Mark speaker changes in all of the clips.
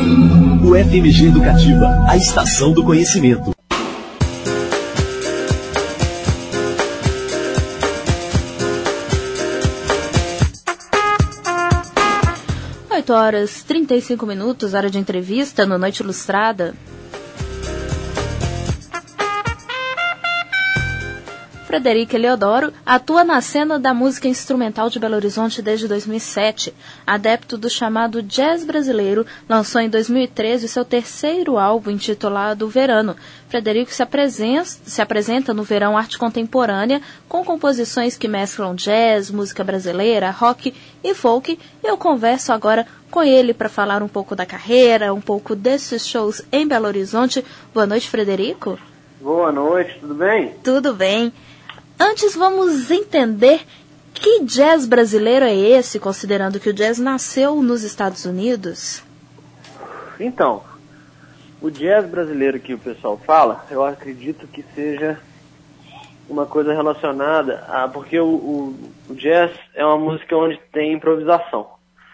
Speaker 1: O FMG Educativa, a estação do conhecimento.
Speaker 2: 8h35, hora de entrevista no Noite Ilustrada. Frederico Eleodoro atua na cena da música instrumental de Belo Horizonte desde 2007. Adepto do chamado jazz brasileiro, lançou em 2013 seu terceiro álbum intitulado Verano. Frederico se apresenta no Verão Arte Contemporânea com composições que mesclam jazz, música brasileira, rock e folk. Eu converso agora com ele para falar um pouco da carreira, um pouco desses shows em Belo Horizonte. Boa noite, Frederico.
Speaker 3: Boa noite, tudo bem?
Speaker 2: Tudo bem. Antes, vamos entender que jazz brasileiro é esse, considerando que o jazz nasceu nos Estados Unidos?
Speaker 3: Então, o jazz brasileiro que o pessoal fala, eu acredito que seja uma coisa relacionada a... Porque o jazz é uma música onde tem improvisação.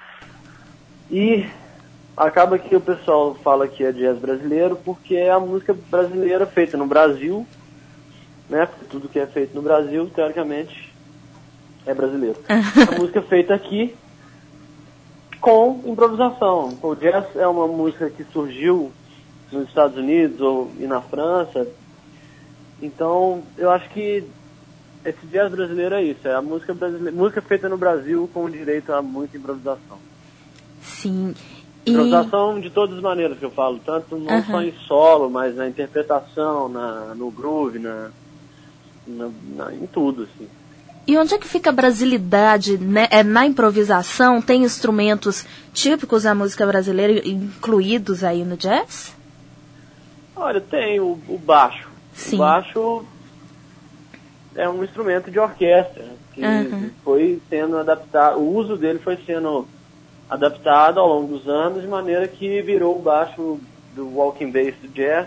Speaker 3: E acaba que o pessoal fala que é jazz brasileiro porque é a música brasileira feita no Brasil, né? Tudo que é feito no Brasil, teoricamente, é brasileiro. A música feita aqui com improvisação. O jazz é uma música que surgiu nos Estados Unidos e na França. Então, eu acho que esse jazz brasileiro é isso. É a música brasileira, música feita no Brasil com direito a muita improvisação.
Speaker 2: Sim.
Speaker 3: Improvisação de todas as maneiras que eu falo. Tanto não só em solo, mas na interpretação, no groove, em tudo, assim.
Speaker 2: E onde é que fica a brasilidade, né? Na improvisação? Tem instrumentos típicos da música brasileira incluídos aí no jazz?
Speaker 3: Olha, tem o baixo.
Speaker 2: Sim.
Speaker 3: O baixo é um instrumento de orquestra que foi sendo adaptado, o uso dele foi sendo adaptado ao longo dos anos, de maneira que virou o baixo do walking bass do jazz,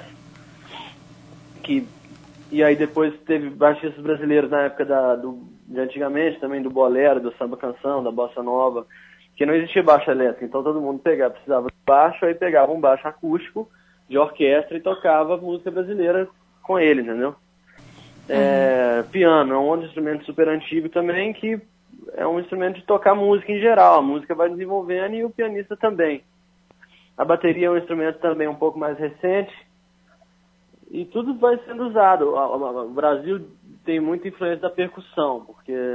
Speaker 3: e aí depois teve baixistas brasileiros na época de antigamente, também do bolero, do samba canção, da bossa nova, que não existia baixo elétrico, então todo mundo precisava de baixo, aí pegava um baixo acústico de orquestra e tocava música brasileira com ele, entendeu? Piano é um outro instrumento super antigo também, que é um instrumento de tocar música em geral, a música vai desenvolvendo e o pianista também. A bateria é um instrumento também um pouco mais recente, e tudo vai sendo usado. O Brasil tem muita influência da percussão,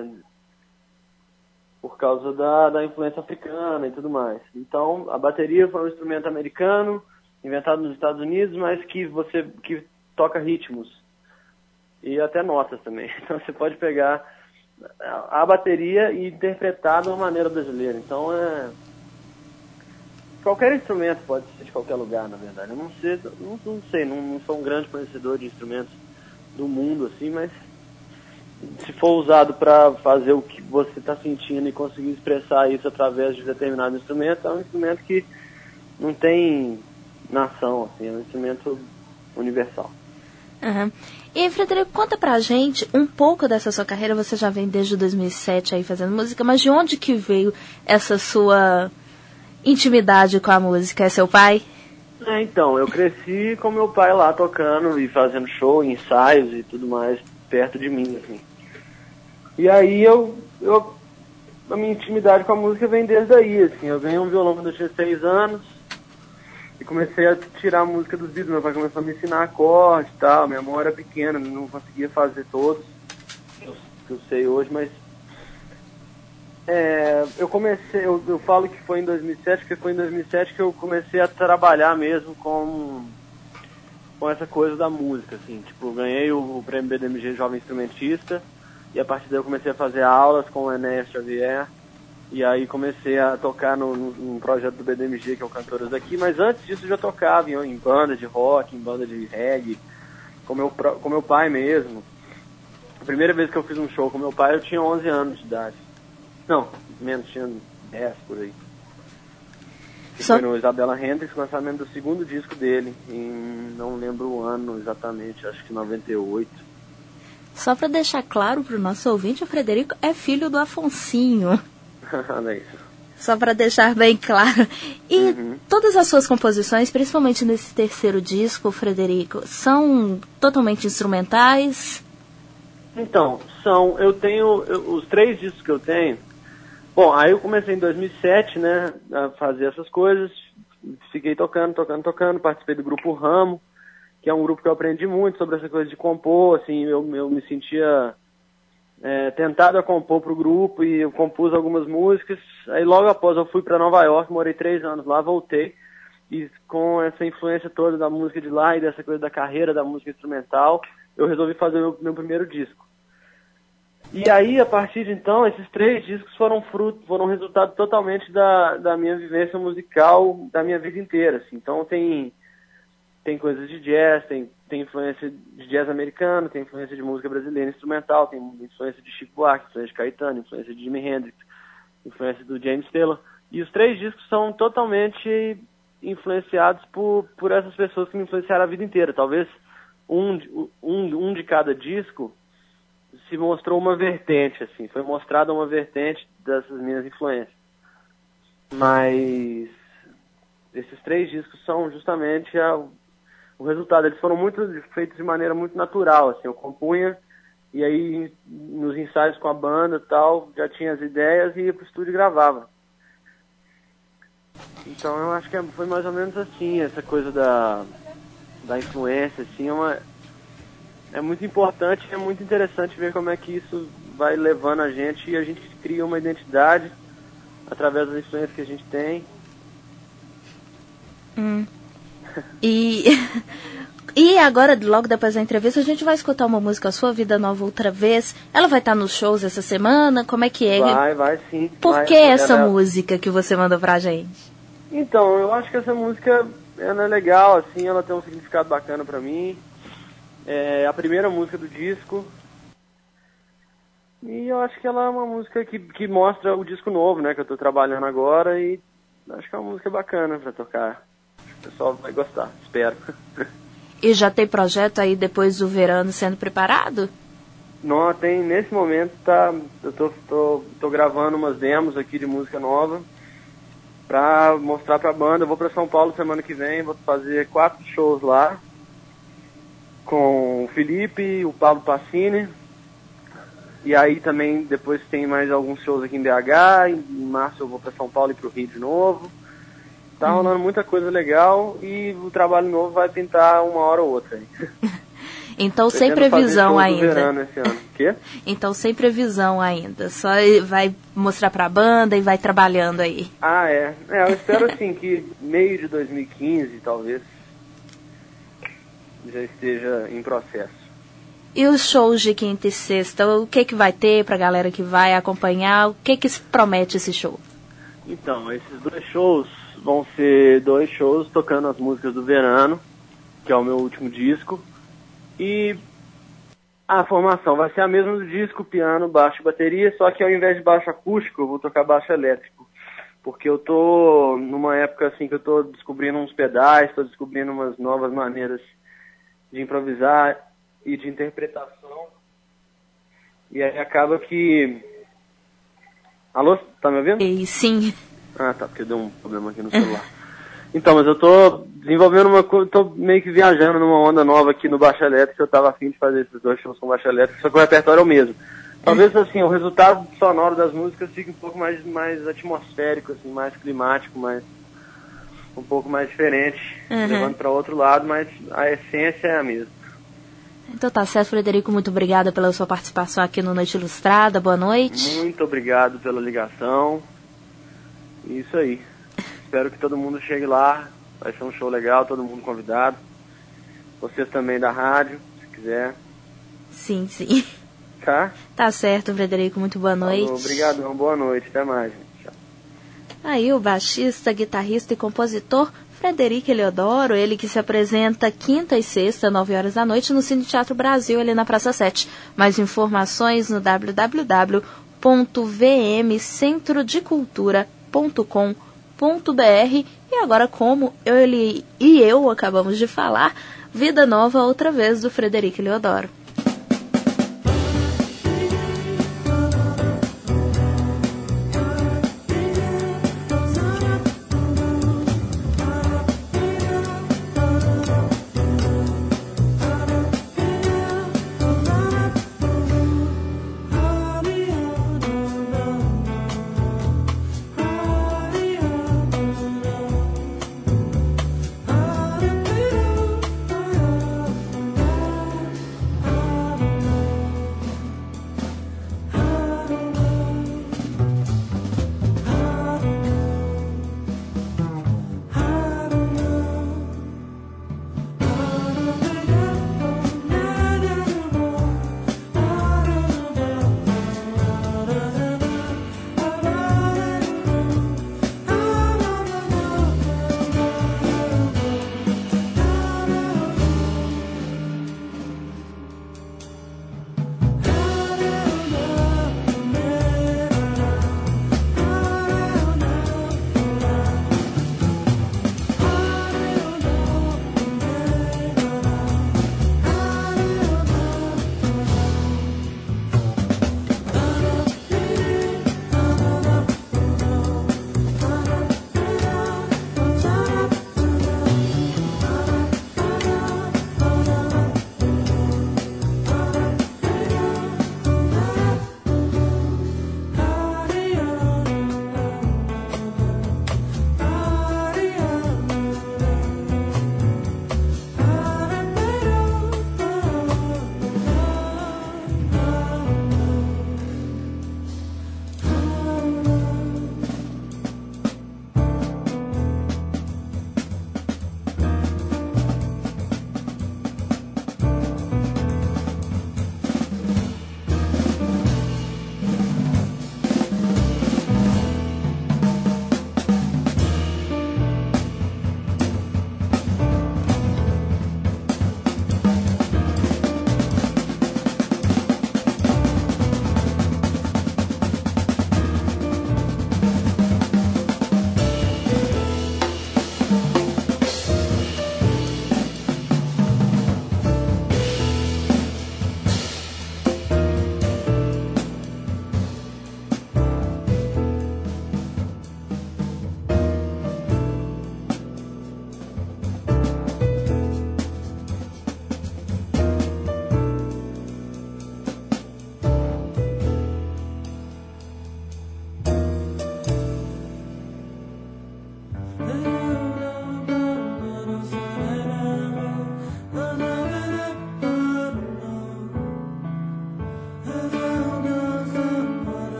Speaker 3: por causa da influência africana e tudo mais. Então, a bateria foi um instrumento americano, inventado nos Estados Unidos, mas que toca ritmos e até notas também. Então, você pode pegar a bateria e interpretar de uma maneira brasileira. Então, qualquer instrumento pode ser de qualquer lugar, na verdade. Eu não sou um grande conhecedor de instrumentos do mundo, assim, mas se for usado para fazer o que você está sentindo e conseguir expressar isso através de determinado instrumento, é um instrumento que não tem nação, assim, é um instrumento universal.
Speaker 2: E, Frederico, conta pra gente um pouco dessa sua carreira. Você já vem desde 2007 aí fazendo música, mas de onde que veio essa sua intimidade com a música? É seu pai?
Speaker 3: Então, eu cresci com meu pai lá tocando e fazendo show, ensaios e tudo mais perto de mim, assim. E aí a minha intimidade com a música vem desde aí, assim. Eu ganhei um violão quando eu tinha 6 anos e comecei a tirar a música dos Beatles. Meu pai começou a me ensinar acordes e tal. Minha mão era pequena, não conseguia fazer todos que eu sei hoje, mas eu falo que foi em 2007, porque foi em 2007 que eu comecei a trabalhar mesmo com essa coisa da música, assim. Tipo, eu ganhei o prêmio BDMG Jovem Instrumentista, e a partir daí eu comecei a fazer aulas com o Enéas Xavier, e aí comecei a tocar num projeto do BDMG, que é o Cantores Daqui, mas antes disso eu já tocava em banda de rock, em banda de reggae, com meu pai mesmo. A primeira vez que eu fiz um show com meu pai eu tinha 11 anos de idade. Não, menos, tinha 10 por aí. Foi no Isabella Hendricks, o lançamento do segundo disco dele, não lembro o ano exatamente, acho que 98.
Speaker 2: Só para deixar claro para o nosso ouvinte, o Frederico é filho do Afonsinho.
Speaker 3: Olha isso.
Speaker 2: Só para deixar bem claro. E todas as suas composições, principalmente nesse terceiro disco, Frederico, são totalmente instrumentais?
Speaker 3: Então, eu tenho, os 3 discos que eu tenho, bom, aí eu comecei em 2007, né, a fazer essas coisas, fiquei tocando, participei do grupo Ramo, que é um grupo que eu aprendi muito sobre essa coisa de compor, assim, eu me sentia tentado a compor pro grupo e eu compus algumas músicas. Aí logo após eu fui para Nova York, morei 3 anos lá, voltei, e com essa influência toda da música de lá e dessa coisa da carreira da música instrumental, eu resolvi fazer meu primeiro disco. E aí, a partir de então, esses 3 discos foram resultado totalmente da minha vivência musical da minha vida inteira, assim. Então tem coisas de jazz, tem influência de jazz americano, tem influência de música brasileira instrumental, tem influência de Chico Buarque, influência de Caetano, influência de Jimi Hendrix, influência do James Taylor. E os 3 discos são totalmente influenciados por essas pessoas que me influenciaram a vida inteira. Talvez um de cada disco se mostrou uma vertente, assim, foi mostrada uma vertente dessas minhas influências. Mas esses 3 discos são justamente o resultado. Eles foram feitos de maneira muito natural, assim, eu compunha e aí nos ensaios com a banda e tal, já tinha as ideias e ia pro estúdio e gravava. Então eu acho que foi mais ou menos assim, essa coisa da influência, assim, é muito importante, é muito interessante ver como é que isso vai levando a gente e a gente cria uma identidade através das influências que a gente tem.
Speaker 2: E agora, logo depois da entrevista, a gente vai escutar uma música Sua Vida Nova outra vez. Ela vai estar nos shows essa semana? Como é que é?
Speaker 3: Vai sim.
Speaker 2: Por que essa música que você mandou pra gente?
Speaker 3: Então, eu acho que essa música ela é legal, assim, ela tem um significado bacana pra mim. É a primeira música do disco. E eu acho que ela é uma música que mostra o disco novo, né, que eu tô trabalhando agora, e acho que é uma música bacana pra tocar. Acho que o pessoal vai gostar, espero.
Speaker 2: E já tem projeto aí depois do verão sendo preparado?
Speaker 3: Não, tem, nesse momento eu tô gravando umas demos aqui de música nova pra mostrar pra banda. Eu vou pra São Paulo semana que vem, vou fazer 4 shows lá com o Felipe, o Pablo Passini, e aí também depois tem mais alguns shows aqui em BH, em março eu vou pra São Paulo e pro Rio de novo. Tá rolando muita coisa legal e o trabalho novo vai pintar uma hora ou outra aí.
Speaker 2: Então sem previsão ainda.
Speaker 3: Verano esse ano. Quê?
Speaker 2: Então sem previsão ainda. Só vai mostrar pra banda e vai trabalhando aí.
Speaker 3: Eu espero assim que meio de 2015 talvez já esteja em processo.
Speaker 2: E os shows de quinta e sexta, o que vai ter pra galera que vai acompanhar? O que se promete esse show?
Speaker 3: Então, esses 2 shows vão ser 2 shows tocando as músicas do Verano, que é o meu último disco. E a formação vai ser a mesma do disco, piano, baixo e bateria, só que ao invés de baixo acústico, eu vou tocar baixo elétrico. Porque eu tô numa época assim que eu tô descobrindo uns pedais, tô descobrindo umas novas maneiras de improvisar e de interpretação. E aí acaba que... Alô, tá me ouvindo?
Speaker 2: Sim.
Speaker 3: Ah, tá, porque deu um problema aqui no celular. Então, mas eu tô desenvolvendo uma coisa, tô meio que viajando numa onda nova aqui no baixo elétrico, eu tava afim de fazer esses 2 shows com baixo elétrico, só que o repertório é o mesmo. Talvez, assim, o resultado sonoro das músicas fique um pouco mais atmosférico, assim, mais climático, um pouco mais diferente, levando para outro lado, mas a essência é a mesma.
Speaker 2: Então tá certo, Frederico, muito obrigada pela sua participação aqui no Noite Ilustrada, boa noite.
Speaker 3: Muito obrigado pela ligação, isso aí. Espero que todo mundo chegue lá, vai ser um show legal, todo mundo convidado. Vocês também da rádio, se quiser.
Speaker 2: Sim.
Speaker 3: Tá?
Speaker 2: Tá certo, Frederico, muito boa noite.
Speaker 3: Obrigadão, boa noite, até mais, gente. Tchau.
Speaker 2: Aí o baixista, guitarrista e compositor Frederico Eleodoro, ele que se apresenta quinta e sexta, 9 horas da noite, no Cine Teatro Brasil, ali na Praça 7. Mais informações no www.vmcentrodecultura.com.br. E agora, como ele e eu acabamos de falar, Vida Nova outra vez, do Frederico Eleodoro.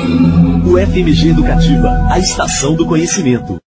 Speaker 1: O FMG Educativa, a estação do conhecimento.